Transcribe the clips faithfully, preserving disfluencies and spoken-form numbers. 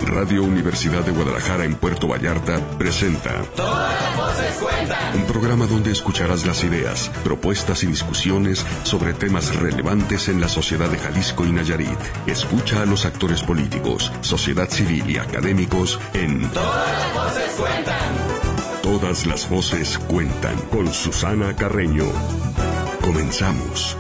Radio Universidad de Guadalajara en Puerto Vallarta presenta Todas las voces cuentan. Un programa donde escucharás las ideas, propuestas y discusiones sobre temas relevantes en la sociedad de Jalisco y Nayarit. Escucha a los actores políticos, sociedad civil y académicos en Todas las voces cuentan. Todas las voces cuentan con Susana Carreño. Comenzamos.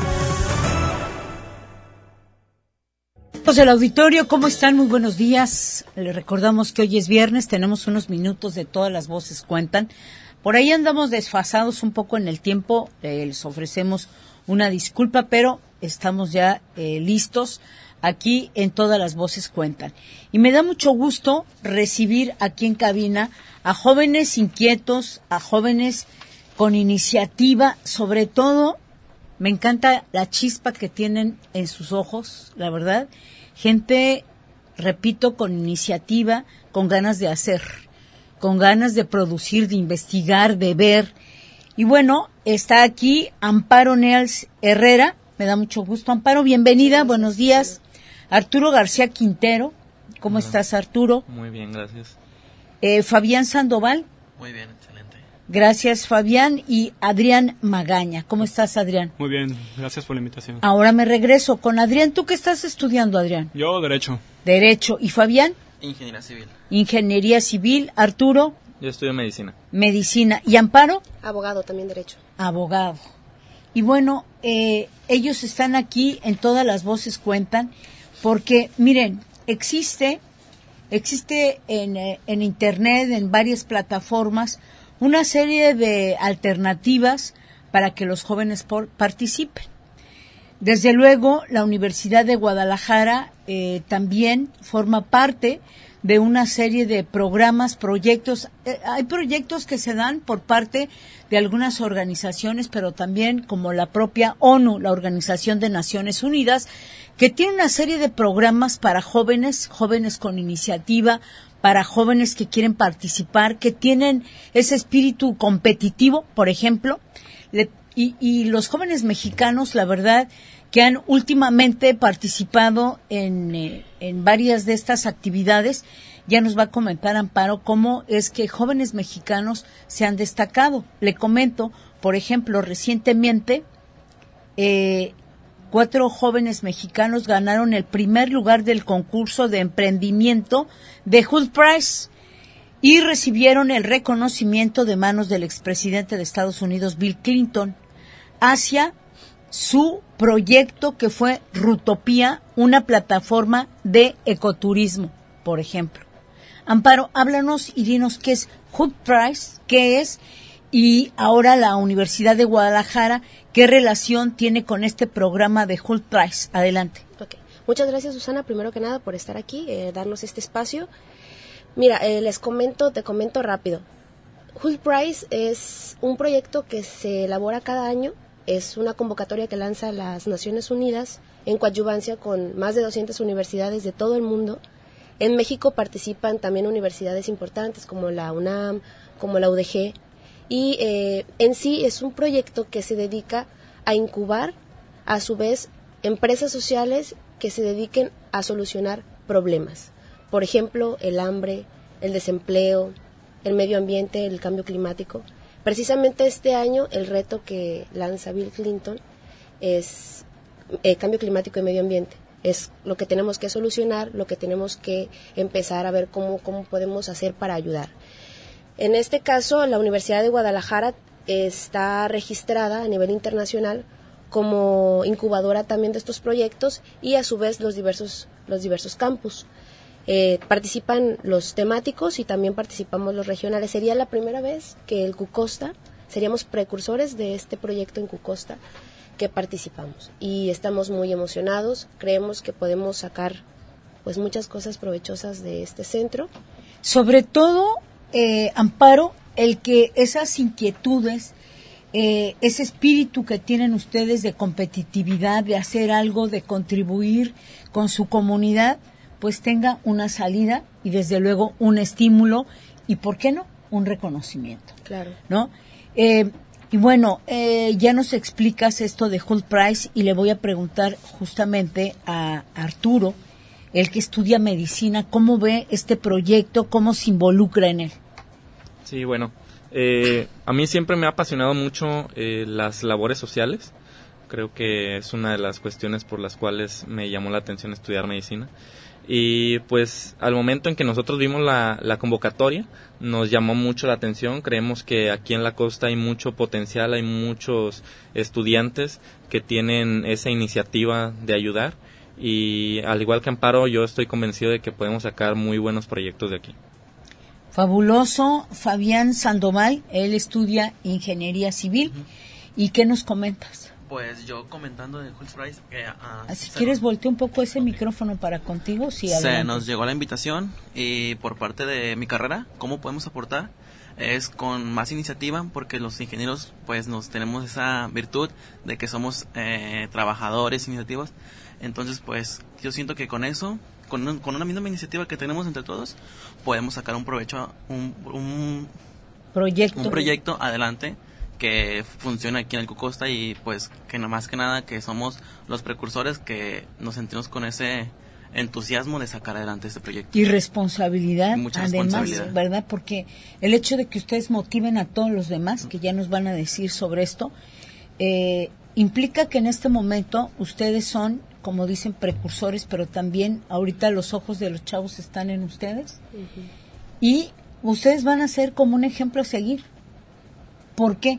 Del auditorio, ¿cómo están? Muy buenos días. Les recordamos que hoy es viernes, tenemos unos minutos de Todas las voces cuentan. Por ahí andamos desfasados un poco en el tiempo, eh, les ofrecemos una disculpa, pero estamos ya eh, listos aquí en Todas las voces cuentan. Y me da mucho gusto recibir aquí en cabina a jóvenes inquietos, a jóvenes con iniciativa, sobre todo me encanta la chispa que tienen en sus ojos, la verdad. Gente, repito, con iniciativa, con ganas de hacer, con ganas de producir, de investigar, de ver. Y bueno, está aquí Amparo Neals Herrera. Me da mucho gusto, Amparo. Bienvenida, buenos días. Arturo García Quintero. ¿Cómo Hola. Estás, Arturo? Muy bien, gracias. Eh, Fabián Sandoval. Muy bien, excelente. Gracias, Fabián. Y Adrián Magaña. ¿Cómo estás, Adrián? Muy bien, gracias por la invitación. Ahora me regreso con Adrián. ¿Tú qué estás estudiando, Adrián? Yo, Derecho. Derecho. ¿Y Fabián? Ingeniería Civil. Ingeniería Civil. Arturo. Yo estudio Medicina. Medicina. ¿Y Amparo? Abogado, también Derecho. Abogado. Y bueno, eh, ellos están aquí en Todas las voces cuentan, porque, miren, existe, existe en, eh, en Internet, en varias plataformas, una serie de alternativas para que los jóvenes por, participen. Desde luego, la Universidad de Guadalajara eh, también forma parte de una serie de programas, proyectos. Eh, hay proyectos que se dan por parte de algunas organizaciones, pero también como la propia ONU, la Organización de Naciones Unidas, que tiene una serie de programas para jóvenes, jóvenes con iniciativa, para jóvenes que quieren participar, que tienen ese espíritu competitivo, por ejemplo, le, y, y los jóvenes mexicanos, la verdad, que han últimamente participado en, eh, en varias de estas actividades. Ya nos va a comentar Amparo cómo es que jóvenes mexicanos se han destacado. Le comento, por ejemplo, recientemente, eh, cuatro jóvenes mexicanos ganaron el primer lugar del concurso de emprendimiento de Hood Prize y recibieron el reconocimiento de manos del expresidente de Estados Unidos, Bill Clinton, hacia su proyecto que fue Rutopía, una plataforma de ecoturismo, por ejemplo. Amparo, háblanos y dinos qué es Hood Prize, qué es, y ahora la Universidad de Guadalajara, ¿qué relación tiene con este programa de Hood Prize? Adelante. Okay. Muchas gracias, Susana, primero que nada, por estar aquí, eh, darnos este espacio. Mira, eh, les comento, te comento rápido. Hood Prize es un proyecto que se elabora cada año. Es una convocatoria que lanza las Naciones Unidas en coadyuvancia con más de doscientas universidades de todo el mundo. En México participan también universidades importantes como la UNAM, como la U D G. Y eh, en sí es un proyecto que se dedica a incubar, a su vez, empresas sociales que se dediquen a solucionar problemas. Por ejemplo, el hambre, el desempleo, el medio ambiente, el cambio climático. Precisamente este año el reto que lanza Bill Clinton es eh, cambio climático y medio ambiente. Es lo que tenemos que solucionar, lo que tenemos que empezar a ver cómo, cómo podemos hacer para ayudar. En este caso, la Universidad de Guadalajara está registrada a nivel internacional como incubadora también de estos proyectos y a su vez los diversos, los diversos campus. Eh, participan los temáticos y también participamos los regionales. Sería la primera vez que el Cucosta, seríamos precursores de este proyecto en Cucosta, que participamos. Y estamos muy emocionados, creemos que podemos sacar pues muchas cosas provechosas de este centro. Sobre todo, eh, Amparo, el que esas inquietudes, eh, ese espíritu que tienen ustedes de competitividad, de hacer algo, de contribuir con su comunidad, pues tenga una salida y desde luego un estímulo y, ¿por qué no?, un reconocimiento. Claro. ¿No? Eh, y bueno, eh, ya nos explicas esto de Hood Prize y le voy a preguntar justamente a Arturo el que estudia medicina, ¿cómo ve este proyecto? ¿Cómo se involucra en él? Sí, bueno, eh, a mí siempre me ha apasionado mucho eh, las labores sociales. Creo que es una de las cuestiones por las cuales me llamó la atención estudiar medicina. Y pues al momento en que nosotros vimos la, la convocatoria, nos llamó mucho la atención. Creemos que aquí en la costa hay mucho potencial, hay muchos estudiantes que tienen esa iniciativa de ayudar. Y al igual que Amparo, yo estoy convencido de que podemos sacar muy buenos proyectos de aquí. Fabuloso. Fabián Sandoval, él estudia ingeniería civil. Uh-huh. ¿Y qué nos comentas? Pues yo comentando de Hulse Price, que uh, si quieres nos... voltea un poco ese okay. micrófono para contigo. Sí, se adelante. Nos llegó la invitación y por parte de mi carrera, ¿cómo podemos aportar? Es con más iniciativa, porque los ingenieros pues nos tenemos esa virtud de que somos eh, trabajadores, iniciativos. Entonces pues yo siento que con eso, con, un, con una misma iniciativa que tenemos entre todos, podemos sacar un provecho, un, un proyecto, un proyecto adelante que funciona aquí en el Cocosta, y pues que no más que nada que somos los precursores que nos sentimos con ese entusiasmo de sacar adelante este proyecto. Y responsabilidad, Mucha además, responsabilidad. ¿verdad? Porque el hecho de que ustedes motiven a todos los demás, que ya nos van a decir sobre esto, eh, implica que en este momento ustedes son, como dicen, precursores, pero también ahorita los ojos de los chavos están en ustedes. Uh-huh. Y ustedes van a ser como un ejemplo a seguir. ¿Por qué?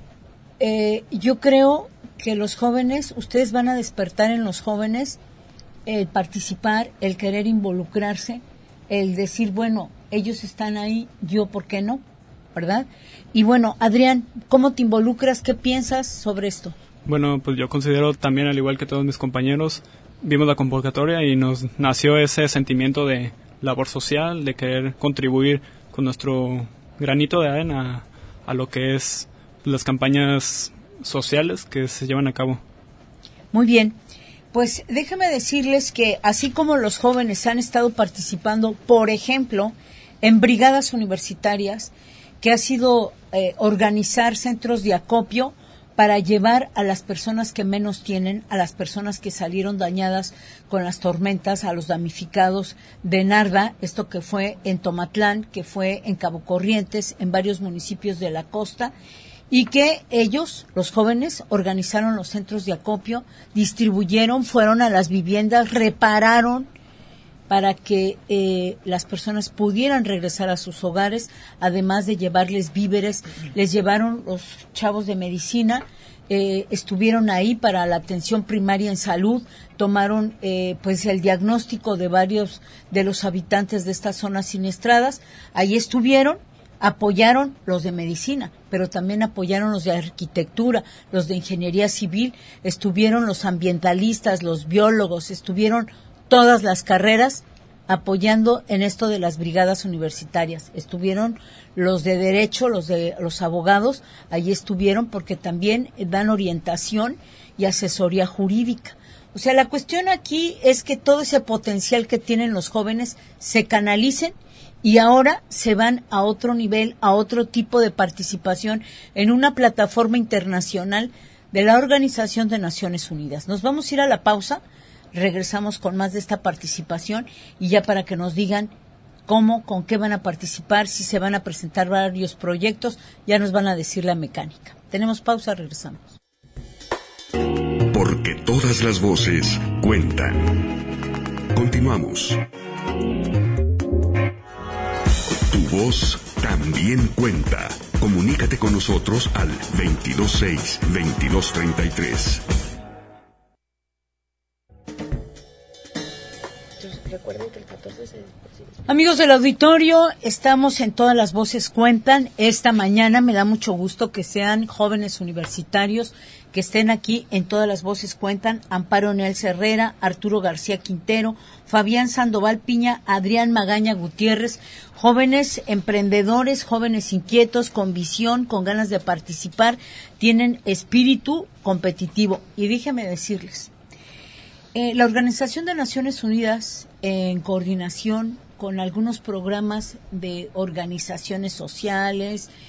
Eh, yo creo que los jóvenes, ustedes van a despertar en los jóvenes el participar, el querer involucrarse, el decir, bueno, ellos están ahí, yo, ¿por qué no? ¿Verdad? Y bueno, Adrián, ¿cómo te involucras? ¿Qué piensas sobre esto? Bueno, pues yo considero también, al igual que todos mis compañeros, vimos la convocatoria y nos nació ese sentimiento de labor social, de querer contribuir con nuestro granito de arena a, a lo que es las campañas sociales que se llevan a cabo. Muy bien. Pues déjame decirles que así como los jóvenes han estado participando, por ejemplo, en brigadas universitarias, que ha sido eh, organizar centros de acopio para llevar a las personas que menos tienen, a las personas que salieron dañadas con las tormentas, a los damnificados de Narda, esto que fue en Tomatlán, que fue en Cabo Corrientes, en varios municipios de la costa, y que ellos, los jóvenes, organizaron los centros de acopio, distribuyeron, fueron a las viviendas, repararon para que eh, las personas pudieran regresar a sus hogares, además de llevarles víveres. Les llevaron los chavos de medicina, eh, estuvieron ahí para la atención primaria en salud, tomaron eh, pues el diagnóstico de varios de los habitantes de estas zonas siniestradas, ahí estuvieron, apoyaron los de medicina, pero también apoyaron los de arquitectura, los de ingeniería civil, estuvieron los ambientalistas, los biólogos, estuvieron todas las carreras apoyando en esto de las brigadas universitarias. Estuvieron los de derecho, los de los abogados, allí estuvieron porque también dan orientación y asesoría jurídica. O sea, la cuestión aquí es que todo ese potencial que tienen los jóvenes se canalicen y ahora se van a otro nivel, a otro tipo de participación en una plataforma internacional de la Organización de Naciones Unidas. Nos vamos a ir a la pausa, regresamos con más de esta participación y ya para que nos digan cómo, con qué van a participar, si se van a presentar varios proyectos, ya nos van a decir la mecánica. Tenemos pausa, regresamos. Porque todas las voces cuentan. Continuamos. Tu voz también cuenta. Comunícate con nosotros al veintidós seis, veintidós treinta y tres. Recuerden que el catorce se... Amigos del auditorio, estamos en Todas las Voces Cuentan. Esta mañana me da mucho gusto que sean jóvenes universitarios que estén aquí en Todas las Voces Cuentan. Amparo Neals Herrera, Arturo García Quintero, Fabián Sandoval Piña, Adrián Magaña Gutiérrez, jóvenes emprendedores, jóvenes inquietos, con visión, con ganas de participar, tienen espíritu competitivo. Y déjenme decirles, eh, la Organización de Naciones Unidas, eh, en coordinación con algunos programas de organizaciones sociales,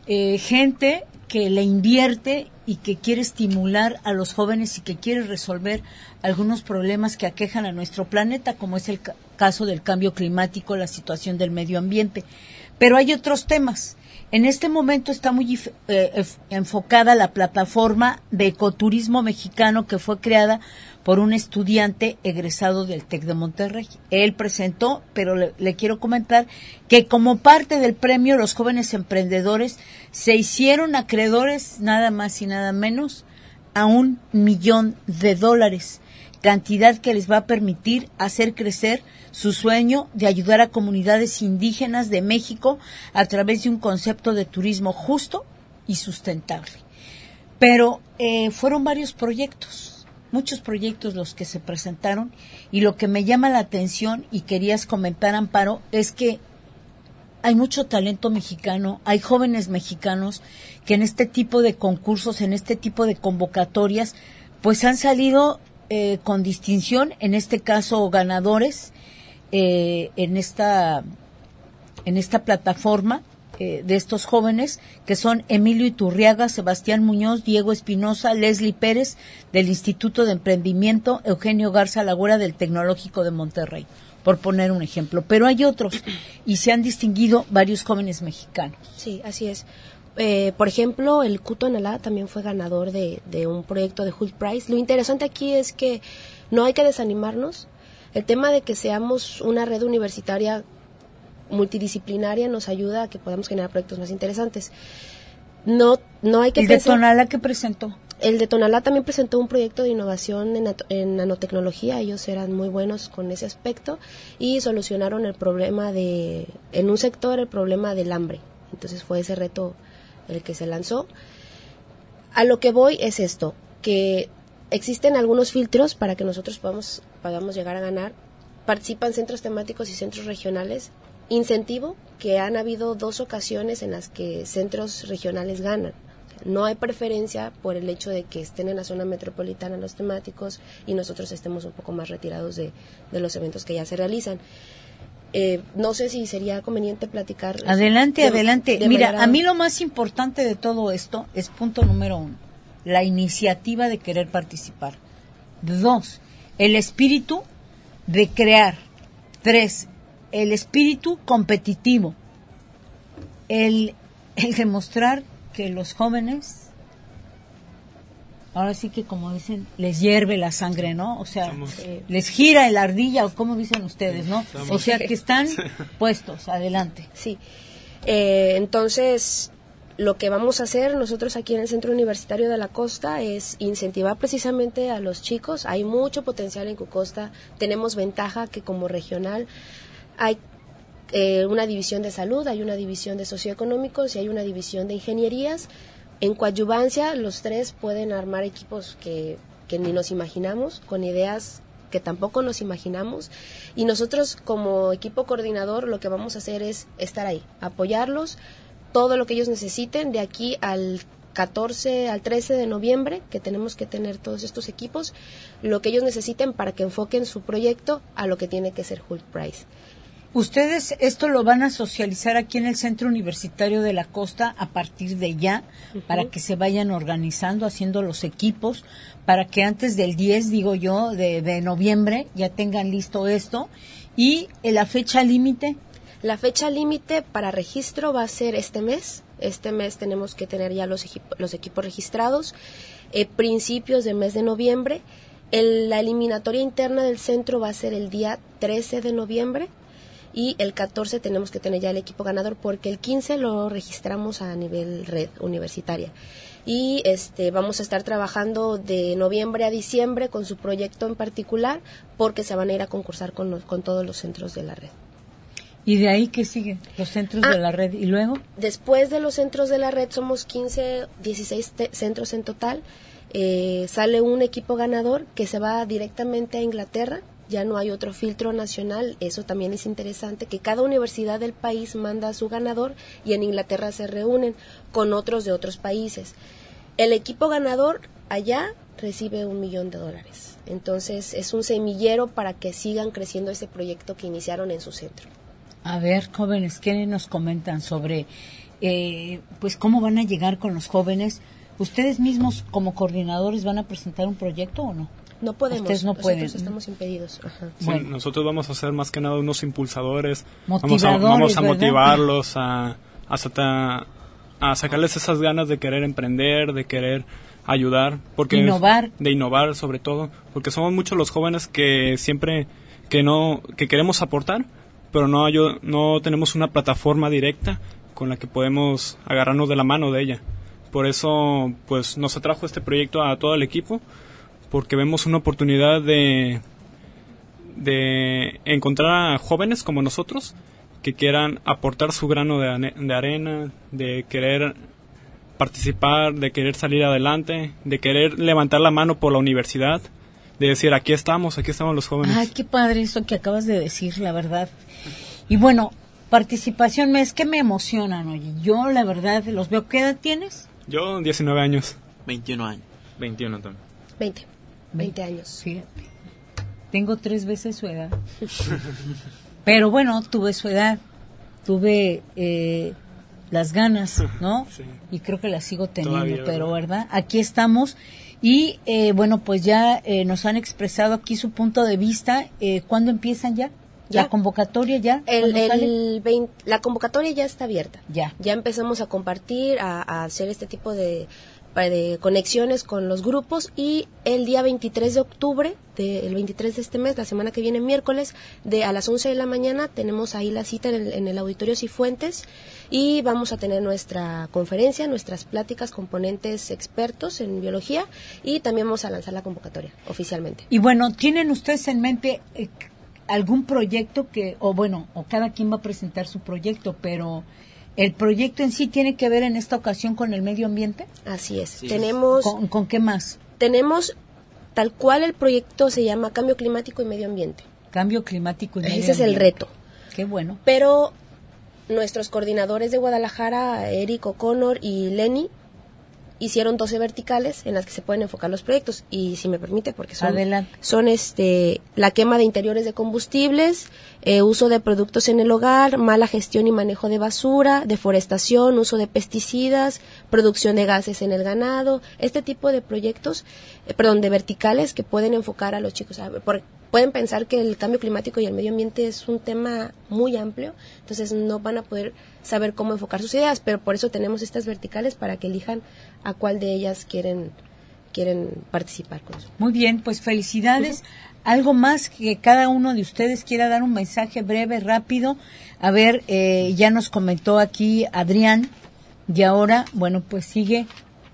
eh, gente que le invierte y que quiere estimular a los jóvenes y que quiere resolver algunos problemas que aquejan a nuestro planeta, como es el ca- caso del cambio climático, la situación del medio ambiente. Pero hay otros temas. En este momento está muy eh, enfocada la plataforma de ecoturismo mexicano que fue creada por un estudiante egresado del TEC de Monterrey. Él presentó, pero le, le quiero comentar que como parte del premio los jóvenes emprendedores se hicieron acreedores nada más y nada menos a un millón de dólares, cantidad que les va a permitir hacer crecer su sueño de ayudar a comunidades indígenas de México a través de un concepto de turismo justo y sustentable. Pero eh, fueron varios proyectos, muchos proyectos los que se presentaron, y lo que me llama la atención y querías comentar, Amparo, es que hay mucho talento mexicano, hay jóvenes mexicanos que en este tipo de concursos, en este tipo de convocatorias, pues han salido eh, con distinción, en este caso ganadores, eh, en esta en esta plataforma eh, de estos jóvenes, que son Emilio Iturriaga, Sebastián Muñoz, Diego Espinosa, Leslie Pérez del Instituto de Emprendimiento, Eugenio Garza Lagura del Tecnológico de Monterrey, por poner un ejemplo. Pero hay otros, y se han distinguido varios jóvenes mexicanos. Sí, así es. Eh, por ejemplo, el Cuto Nalá también fue ganador de, de un proyecto de Hult Prize. Lo interesante aquí es que no hay que desanimarnos. El tema de que seamos una red universitaria multidisciplinaria nos ayuda a que podamos generar proyectos más interesantes. No, no hay que ¿El pensar... de Tonalá qué presentó? El de Tonalá también presentó un proyecto de innovación en, en nanotecnología. Ellos eran muy buenos con ese aspecto y solucionaron el problema de, en un sector, el problema del hambre. Entonces fue ese reto el que se lanzó. A lo que voy es esto, que existen algunos filtros para que nosotros podamos, podamos llegar a ganar. Participan centros temáticos y centros regionales. Incentivo, que han habido dos ocasiones en las que centros regionales ganan. No hay preferencia por el hecho de que estén en la zona metropolitana los temáticos y nosotros estemos un poco más retirados de, de los eventos que ya se realizan. Eh, no sé si sería conveniente platicar. Adelante, de, adelante. de Mira, manera... a mí lo más importante de todo esto es punto número uno, la iniciativa de querer participar. Dos, el espíritu de crear. Tres, el espíritu competitivo. El, el demostrar que los jóvenes, ahora sí que como dicen, les hierve la sangre, ¿no? O sea, Estamos, eh, les gira la ardilla, o como dicen ustedes, ¿no? Estamos. O sea, que están puestos, adelante. Sí, eh, entonces lo que vamos a hacer nosotros aquí en el Centro Universitario de la Costa es incentivar precisamente a los chicos. Hay mucho potencial en Cucosta, tenemos ventaja que como regional hay eh, una división de salud, hay una división de socioeconómicos y hay una división de ingenierías. En coadyuvancia los tres pueden armar equipos que, que ni nos imaginamos, con ideas que tampoco nos imaginamos, y nosotros como equipo coordinador lo que vamos a hacer es estar ahí, apoyarlos, todo lo que ellos necesiten de aquí al catorce al trece de noviembre, que tenemos que tener todos estos equipos, lo que ellos necesiten para que enfoquen su proyecto a lo que tiene que ser Hult Prize. Ustedes esto lo van a socializar aquí en el Centro Universitario de la Costa a partir de ya, uh-huh, para que se vayan organizando, haciendo los equipos, para que antes del diez, digo yo, de, de noviembre ya tengan listo esto. ¿Y la fecha límite? La fecha límite para registro va a ser este mes. Este mes tenemos que tener ya los, equipo, los equipos registrados. Eh, principios del mes de noviembre. El, la eliminatoria interna del centro va a ser el día trece de noviembre. Y el catorce tenemos que tener ya el equipo ganador, porque el quince lo registramos a nivel red universitaria. Y este vamos a estar trabajando de noviembre a diciembre con su proyecto en particular, porque se van a ir a concursar con, los, con todos los centros de la red. ¿Y de ahí qué siguen? Los centros ah, de la red. ¿Y luego? Después de los centros de la red somos quince, dieciséis te- centros en total. Eh, sale un equipo ganador que se va directamente a Inglaterra. Ya no hay otro filtro nacional. Eso también es interesante, que cada universidad del país manda a su ganador y en Inglaterra se reúnen con otros de otros países. El equipo ganador allá recibe un millón de dólares. Entonces es un semillero para que sigan creciendo ese proyecto que iniciaron en su centro. A ver, jóvenes, ¿qué nos comentan sobre eh, pues cómo van a llegar con los jóvenes. ¿Ustedes mismos como coordinadores van a presentar un proyecto o no? No podemos, ustedes no pueden. Nosotros estamos impedidos. Ajá. Sí, Bueno. nosotros vamos a ser más que nada unos impulsadores, vamos a, Motivadores, vamos a ¿verdad? motivarlos a, a, sata- a sacarles esas ganas de querer emprender, de querer ayudar, porque Innovar. de innovar sobre todo, porque somos muchos los jóvenes que siempre que no que queremos aportar, pero no ayu- no tenemos una plataforma directa con la que podemos agarrarnos de la mano de ella. Por eso, pues, nos atrajo este proyecto a todo el equipo, porque vemos una oportunidad de, de encontrar a jóvenes como nosotros que quieran aportar su grano de, ane- de arena, de querer participar, de querer salir adelante, de querer levantar la mano por la universidad, de decir, aquí estamos, aquí estamos los jóvenes. Ay, qué padre eso que acabas de decir, la verdad. Y bueno, participación, es que me emocionan, oye. Yo, la verdad, los veo. ¿Qué edad tienes? Yo, diecinueve años. veintiún años. veintiuno también. veinte. veinte años. Fíjate. Tengo tres veces su edad. Pero bueno, tuve su edad. Tuve eh, las ganas, ¿no? Sí. Y creo que las sigo teniendo, Todavía, pero ¿verdad? ¿verdad? Aquí estamos. Y eh, bueno, pues ya eh, nos han expresado aquí su punto de vista. Eh, ¿Cuándo empiezan ya? Ya. ¿La convocatoria ya? El, ¿Cuándo sale? el veinte la convocatoria ya está abierta. Ya. Ya empezamos a compartir, a, a hacer este tipo de, de conexiones con los grupos y el día veintitrés de octubre, de, el veintitrés de este mes, la semana que viene, miércoles, de a las once de la mañana, tenemos ahí la cita en el, en el Auditorio Cifuentes y vamos a tener nuestra conferencia, nuestras pláticas con ponentes expertos en biología y también vamos a lanzar la convocatoria oficialmente. Y bueno, ¿tienen ustedes en mente eh, algún proyecto que, o bueno, o cada quien va a presentar su proyecto, pero el proyecto en sí tiene que ver en esta ocasión con el medio ambiente? Así es. Sí. Tenemos... ¿Con, con qué más? Tenemos tal cual el proyecto se llama Cambio Climático y Medio Ambiente. Cambio climático y medio Ese es el ambiente. reto. Qué bueno. Pero nuestros coordinadores de Guadalajara, Eric O'Connor y Lenny, hicieron doce verticales en las que se pueden enfocar los proyectos. Y si me permite, porque son, Adelante. son este, la quema de interiores de combustibles, eh, uso de productos en el hogar, mala gestión y manejo de basura, deforestación, uso de pesticidas, producción de gases en el ganado, este tipo de proyectos, eh, perdón, de verticales que pueden enfocar a los chicos. A, por, pueden pensar que el cambio climático y el medio ambiente es un tema muy amplio, entonces no van a poder saber cómo enfocar sus ideas, pero por eso tenemos estas verticales para que elijan a cuál de ellas quieren quieren participar con eso. Muy bien, pues felicidades. Uh-huh. Algo más que cada uno de ustedes quiera dar un mensaje breve, rápido. A ver, eh, ya nos comentó aquí Adrián y ahora, bueno, pues sigue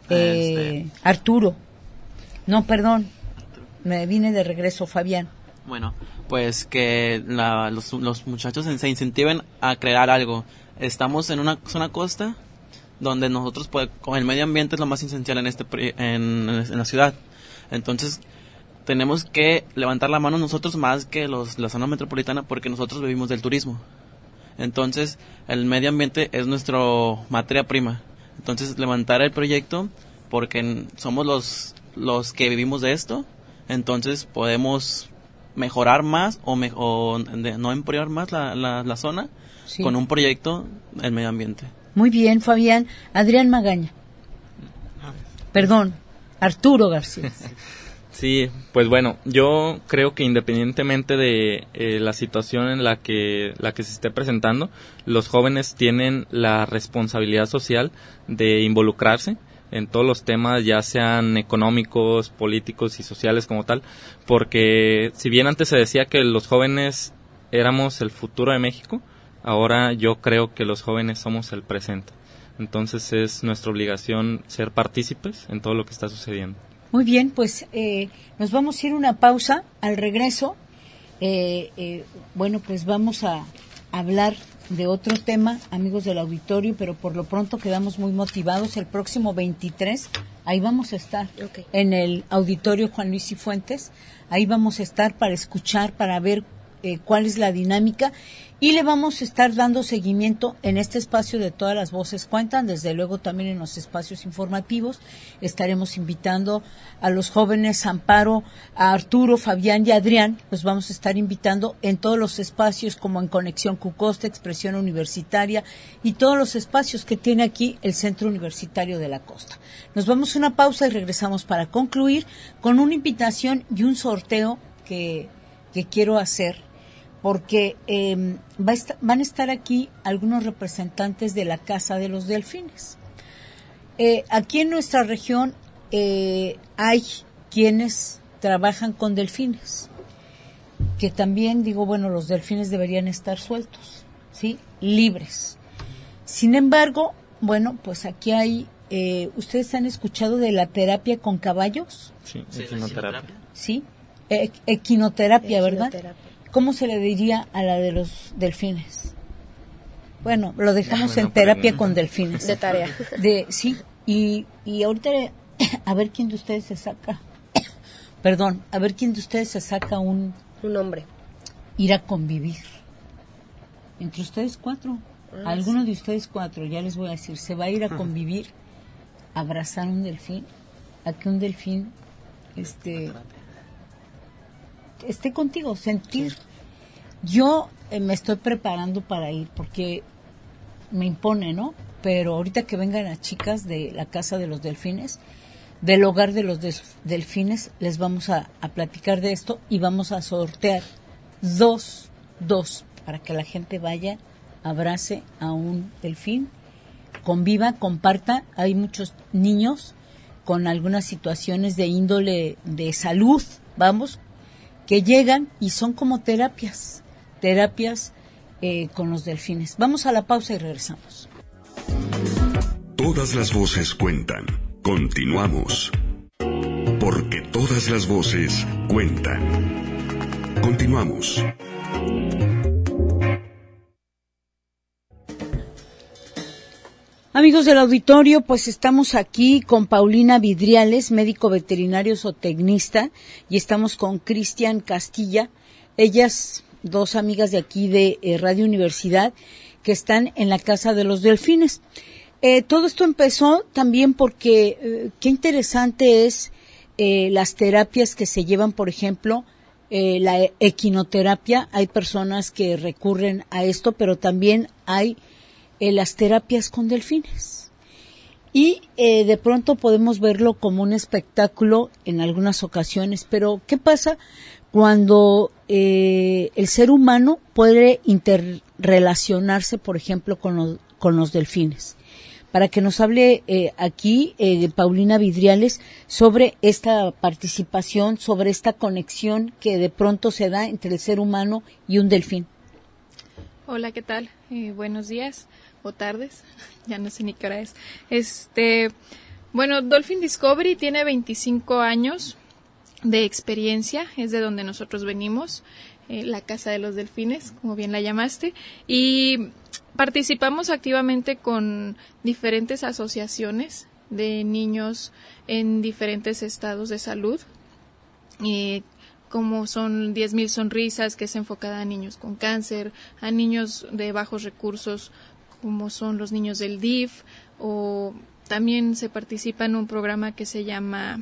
eh, este. Arturo. No, perdón, me vine de regreso, Fabián. Bueno, pues que la, los, los muchachos se incentiven a crear algo. Estamos en una zona costa donde nosotros, pues, con el medio ambiente es lo más esencial en este en, en la ciudad. Entonces, tenemos que levantar la mano nosotros más que los la zona metropolitana porque nosotros vivimos del turismo. Entonces, el medio ambiente es nuestra materia prima. Entonces, levantar el proyecto porque somos los los que vivimos de esto. Entonces, podemos mejorar más o, me, o de, no empeorar más la, la, la zona sí. con un proyecto del medio ambiente. Muy bien, Fabián. Adrián Magaña. Perdón, Arturo García. Sí, pues bueno, yo creo que independientemente de eh, la situación en la que la que se esté presentando, los jóvenes tienen la responsabilidad social de involucrarse en todos los temas, ya sean económicos, políticos y sociales como tal, porque si bien antes se decía que los jóvenes éramos el futuro de México, ahora yo creo que los jóvenes somos el presente. Entonces es nuestra obligación ser partícipes en todo lo que está sucediendo. Muy bien, pues eh, nos vamos a ir a una pausa. Al regreso, eh, eh, bueno, pues vamos a hablar de otro tema, amigos del auditorio, pero por lo pronto quedamos muy motivados. El próximo veintitrés, ahí vamos a estar, okay. en el auditorio Juan Luis Cifuentes. Ahí vamos a estar para escuchar, para ver eh, cuál es la dinámica, y le vamos a estar dando seguimiento en este espacio de Todas las Voces Cuentan, desde luego también en los espacios informativos. Estaremos invitando a los jóvenes Amparo, a Arturo, Fabián y Adrián, los vamos a estar invitando en todos los espacios como en Conexión Cucosta, Expresión Universitaria y todos los espacios que tiene aquí el Centro Universitario de la Costa. Nos vamos a una pausa y regresamos para concluir con una invitación y un sorteo que, que quiero hacer, porque eh, va a estar, van a estar aquí algunos representantes de la Casa de los Delfines. Eh, aquí en nuestra región eh, hay quienes trabajan con delfines, que también digo, bueno, los delfines deberían estar sueltos, ¿sí? Libres. Sin embargo, bueno, pues aquí hay, eh, ¿ustedes han escuchado de la terapia con caballos? Sí, equinoterapia. Sí, e- equinoterapia, ¿verdad? Equinoterapia. ¿Cómo se le diría a la de los delfines? Bueno, lo dejamos Bueno, en terapia pregunta. con delfines. De tarea. De, sí, y, y ahorita a ver quién de ustedes se saca, perdón, a ver quién de ustedes se saca un Un hombre. ir a convivir. Entre ustedes cuatro, Ah, alguno de ustedes cuatro, ya les voy a decir, se va a ir a convivir, a abrazar un delfín, a que un delfín este esté contigo, sentir. Yo eh, me estoy preparando para ir porque me impone, ¿no? Pero ahorita que vengan las chicas de la Casa de los Delfines, del Hogar de los Des- Delfines, les vamos a, a platicar de esto y vamos a sortear dos, dos, para que la gente vaya, abrace a un delfín, conviva, comparta. Hay muchos niños con algunas situaciones de índole de salud, vamos, que llegan y son como terapias, terapias eh, con los delfines. Vamos a la pausa y regresamos. Todas las voces cuentan. Continuamos. Porque todas las voces cuentan. Continuamos. Amigos del auditorio, pues estamos aquí con Paulina Vidriales, médico veterinario zootecnista, y estamos con Cristian Castilla, ellas dos amigas de aquí de eh, Radio Universidad, que están en la Casa de los Delfines. Eh, todo esto empezó también porque eh, qué interesante es eh, las terapias que se llevan, por ejemplo, eh, la equinoterapia. Hay personas que recurren a esto, pero también hay Eh, las terapias con delfines. Y eh, de pronto podemos verlo como un espectáculo en algunas ocasiones, pero ¿qué pasa cuando eh, el ser humano puede interrelacionarse, por ejemplo, con, lo, con los delfines? Para que nos hable eh, aquí eh, Paulina Vidriales sobre esta participación, sobre esta conexión que de pronto se da entre el ser humano y un delfín. Hola, ¿qué tal? Eh, buenos días o tardes, ya no sé ni qué hora es. Este, bueno, Dolphin Discovery tiene veinticinco años de experiencia, es de donde nosotros venimos, eh, la Casa de los Delfines, como bien la llamaste, y participamos activamente con diferentes asociaciones de niños en diferentes estados de salud, eh, como son diez mil sonrisas, que es enfocada a niños con cáncer, a niños de bajos recursos, como son los niños del D I F, o también se participa en un programa que se llama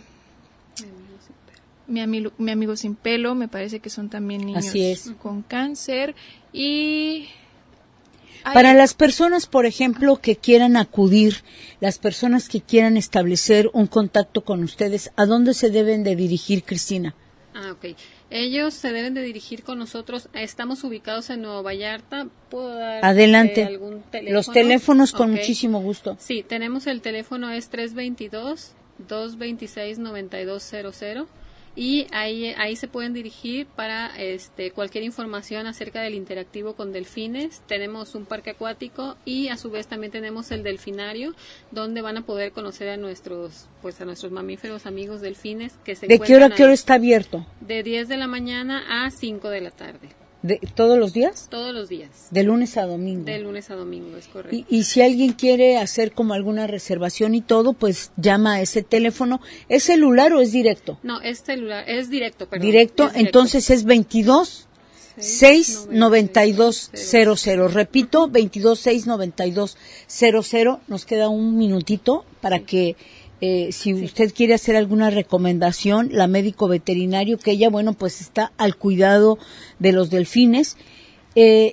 Mi amigo, Mi amigo sin pelo, me parece que son también niños Así es. con cáncer. Y hay... Para las personas, por ejemplo, que quieran acudir, las personas que quieran establecer un contacto con ustedes, ¿a dónde se deben de dirigir, Cristina? Ah, ok. Ellos se deben de dirigir con nosotros. Estamos ubicados en Nueva Vallarta. ¿Puedo dar Adelante. eh, algún teléfono? Los teléfonos con Ok. muchísimo gusto. Sí, tenemos el teléfono, es tres dos dos, dos dos seis, nueve dos cero cero. Y ahí, ahí se pueden dirigir para este, cualquier información acerca del interactivo con delfines. Tenemos un parque acuático y a su vez también tenemos el delfinario, donde van a poder conocer a nuestros, pues a nuestros mamíferos amigos delfines que se ¿De qué hora a qué hora ahí. está abierto? De diez de la mañana a cinco de la tarde. ¿De, ¿Todos los días? Todos los días. De lunes a domingo. De lunes a domingo, es correcto. Y, y si alguien quiere hacer como alguna reservación y todo, pues llama a ese teléfono. ¿Es celular o es directo? No, es celular, es directo, perdón. Directo, es directo. entonces es veintidós, seis noventa y dos cero cero. Repito, veintidós seis noventa y dos cero cero. Nos queda un minutito para que eh, si sí. usted quiere hacer alguna recomendación, la médico veterinario, que ella, bueno, pues está al cuidado de los delfines. Eh,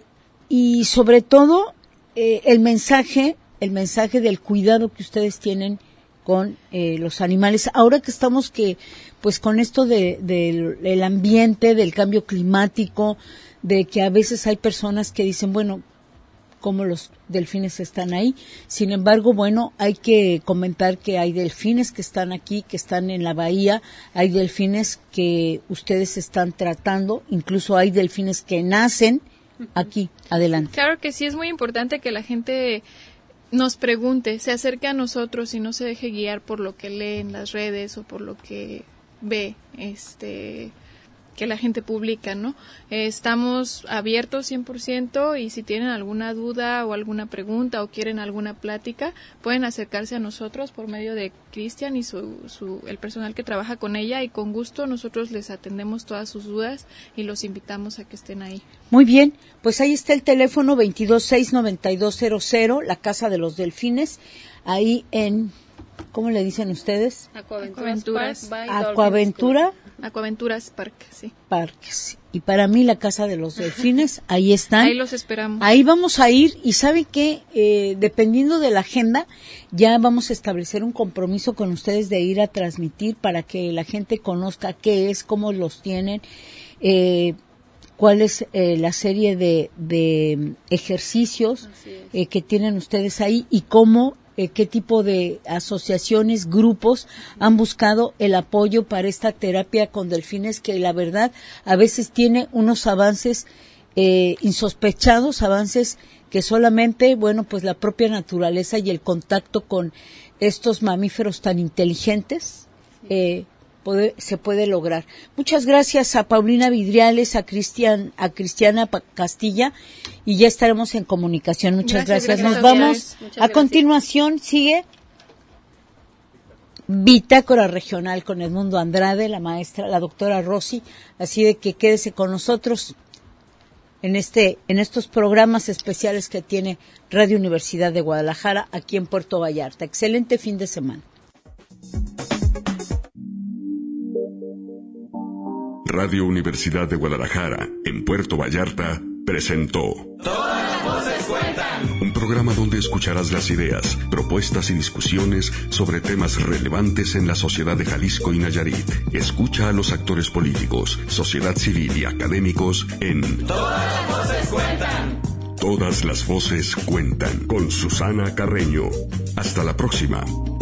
y sobre todo, eh, el mensaje, el mensaje del cuidado que ustedes tienen con eh, los animales. Ahora que estamos que, pues con esto de, de, del ambiente, del cambio climático, de que a veces hay personas que dicen, bueno, cómo los delfines están ahí. Sin embargo, bueno, hay que comentar que hay delfines que están aquí, que están en la bahía, hay delfines que ustedes están tratando, incluso hay delfines que nacen aquí. Adelante. Claro que sí, es muy importante que la gente nos pregunte, se acerque a nosotros y no se deje guiar por lo que lee en las redes o por lo que ve, este, que la gente publica, ¿no? Eh, estamos abiertos cien por ciento y si tienen alguna duda o alguna pregunta o quieren alguna plática, pueden acercarse a nosotros por medio de Cristian y su, su, el personal que trabaja con ella, y con gusto nosotros les atendemos todas sus dudas y los invitamos a que estén ahí. Muy bien, pues ahí está el teléfono veintidós seis noventa y dos cero cero, la Casa de los Delfines, ahí en, ¿cómo le dicen ustedes? Acuaventuras. Acuaventura. Acuaventuras Parque, sí. Parques. Y para mí la Casa de los Delfines, ahí están. Ahí los esperamos. Ahí vamos a ir, y ¿sabe qué? Eh, dependiendo de la agenda, ya vamos a establecer un compromiso con ustedes de ir a transmitir para que la gente conozca qué es, cómo los tienen, eh, cuál es eh, la serie de, de ejercicios eh, que tienen ustedes ahí y cómo, eh, qué tipo de asociaciones, grupos han buscado el apoyo para esta terapia con delfines, que la verdad a veces tiene unos avances eh, insospechados, avances que solamente, bueno, pues la propia naturaleza y el contacto con estos mamíferos tan inteligentes eh, Puede, se puede lograr. Muchas gracias a Paulina Vidriales, a Cristian, a Cristiana Castilla, y ya estaremos en comunicación. Muchas gracias. gracias. Nos vamos. A gracias. Continuación sigue Bitácora Regional con Edmundo Andrade, la maestra, la doctora Rosy. Así de que quédese con nosotros en este, en estos programas especiales que tiene Radio Universidad de Guadalajara aquí en Puerto Vallarta. Excelente fin de semana. Radio Universidad de Guadalajara, en Puerto Vallarta, presentó Todas las voces cuentan. Un programa donde escucharás las ideas, propuestas y discusiones sobre temas relevantes en la sociedad de Jalisco y Nayarit. Escucha a los actores políticos, sociedad civil y académicos en Todas las voces cuentan. Todas las voces cuentan, con Susana Carreño. Hasta la próxima.